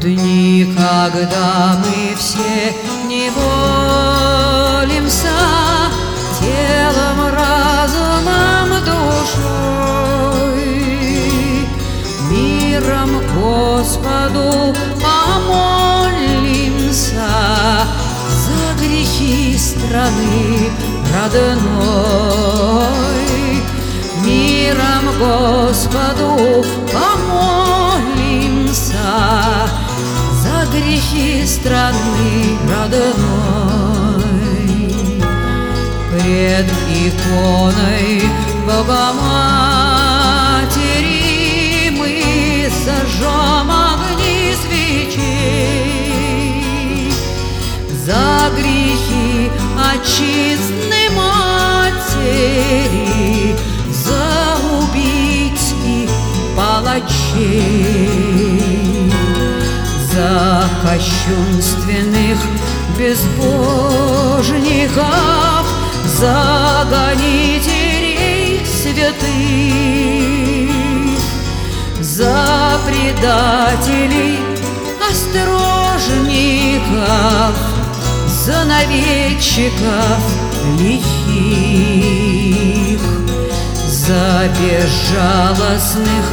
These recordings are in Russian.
Дни, когда мы все неволимся телом, разумом, душой, миром Господу помолимся за грехи страны родной. Миром Господу помолимся за грехи страны родной. Пред иконой Богоматери мы зажжем огни свечей за грехи отчизны матери, за убийц и палачей, за кощунственных безбожников, за гонителей святых, за предателей острожников, за наведчиков лихих, за безжалостных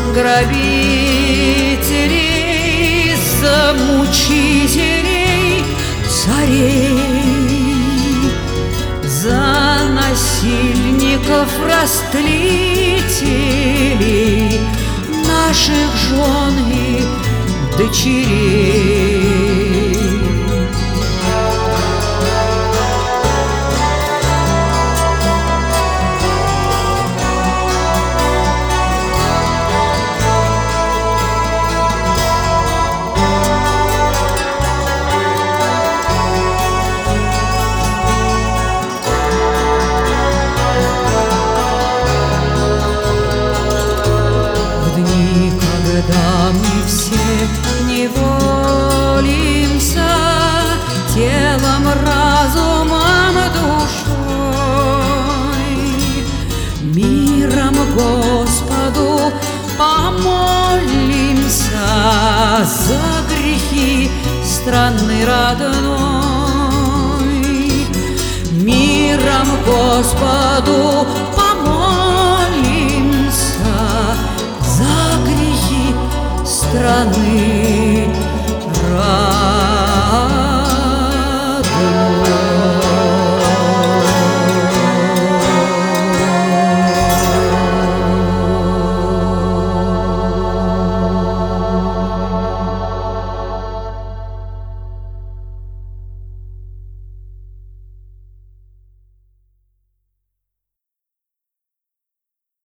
грабителей, за мучителей царей, за насильников, растлителей наших жен и дочерей. Когда мы все неволимся телом, разумом, душой, миром Господу помолимся за грехи страны родной. Миром Господу помолимся за грехи страны